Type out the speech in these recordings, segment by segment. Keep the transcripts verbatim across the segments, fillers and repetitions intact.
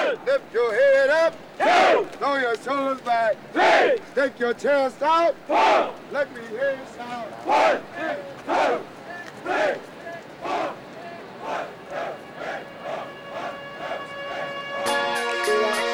One. Lift your head up. Two. Throw your shoulders back. Three. Stick your chest out. Four. Let me hear you sound. One. Two. Three. Four. One, two, three, four. One, two, three, four.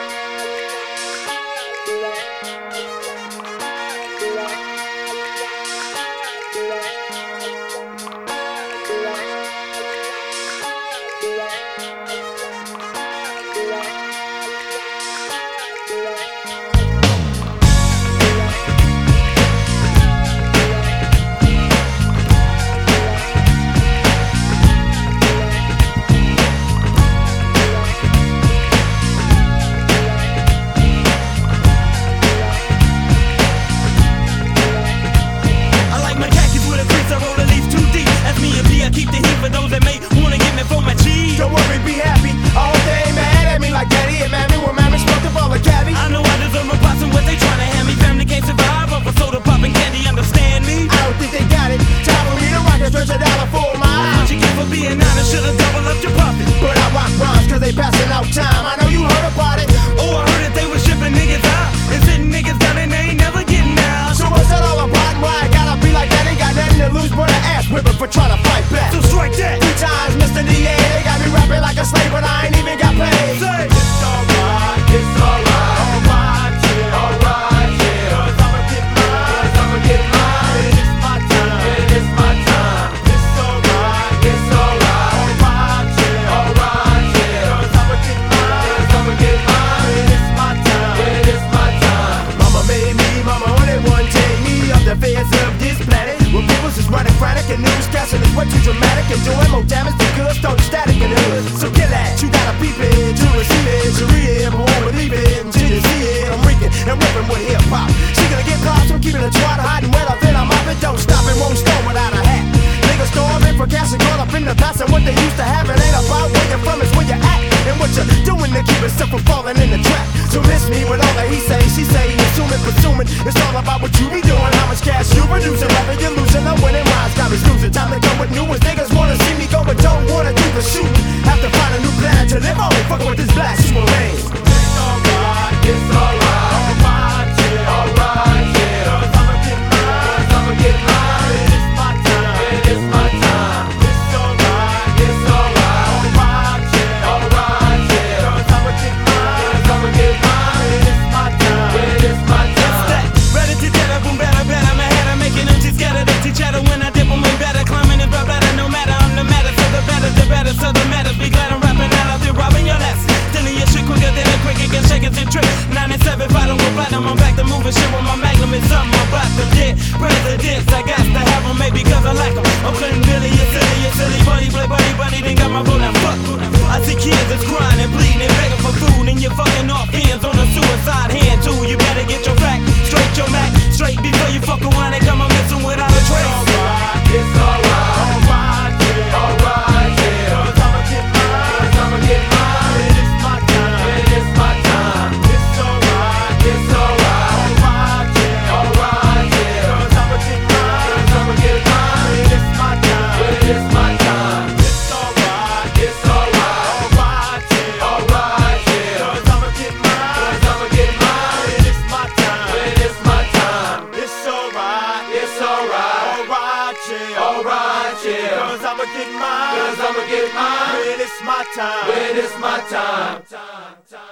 Passing out time, I know you heard about it. Oh, I heard that they was shipping niggas out and sitting niggas down and they ain't never getting out. So what's that all about? Why I gotta be like that? Ain't got nothing to lose but an ass whipping for trying to fight back. So strike that. Three times, Mister D A, they got me rapping like a slave, but I ain't even got paid. Say, it's alright, it's alright, alright, yeah, alright, yeah. Cause I'ma get mine, cause I'ma get mine. It's my time, it's my time. It's alright, it's alright, alright, yeah, alright, yeah. Cause I'ma get mine, cause I'ma get mine. It's my time, it's my time. Mama made me, mama only one take me off the face of this planet. When people's is running frantic and newscasting is way too dramatic and doing more damage than good, start static in the hood. So get that, you gotta peep it to receive it, to read it, but won't believe it until you see it. I'm reeking and ripping with hip hop. She gonna get props from keeping it twat hot and wet up, then I'm up and don't stop and won't stop without a hat. Niggas storming for gas and caught up in the past and what they used to have. It ain't about where you're from, it's where you're at and what you're doing to keep yourself from falling in the trap. So miss me with all that he say, she say, assuming, presuming. It's all about what you be doing, how much cash you producing, whether you're losing or winning. Rhymes got me snoozing. Time to come with new ones. Niggas wanna see me go but don't wanna do the shooting. Have to find a new plan to live on. Fucking with this black super rain. It's alright, it's alright, alright, yeah, alright, yeah. Cause I'ma get mine, cause I'ma get mine. It's my time, it's my time. It's alright, it's alright, alright, yeah, alright, yeah. Cause I'ma get mine, cause I'ma get mine. It's my time, it's my time. it's that. Ready to get up, boom, better, better. My head, I'm making them teeth scatter. They teach chatter when I dip them in better. Climbing is better, no matter. I'm the matter, so the better, the better, so the matter. Be glad I'm rapping out out there, robbing your last. Stealing your shit quicker than a cricket, get shaking to trick. Nine and seven, if I don't go platinum, I'm back to moving shit with my magnum. It's something about them dead presidents. I got to have them, maybe cause I like them. I'm Clinton Billy, you silly, you silly buddy, play buddy, buddy, then got my vote, now fuck. I see kids that's crying and bleeding and begging for food, and you're fucking off hands on a suicide hand too. You better get your back straight, your Mac straight before you fuck around and come on missing without a trace. It's alright, alright, yeah, alright, yeah. Cause I'ma get mine, cause I'ma get mine. It's my time, it's my time. It's alright, it's alright, alright, yeah, alright, yeah. Cause I'ma get mine, cause I'ma get mine. It's my time, it's my time. It's alright, it's alright, alright, yeah, alright, yeah. Cause I'ma get mine, cause I'ma get mine. It's my time, it's my time. It's alright, it's alright, alright, yeah, alright, yeah. Cause I'ma get mine, cause I'ma get mine. When it's my time, when it's my time, time, time.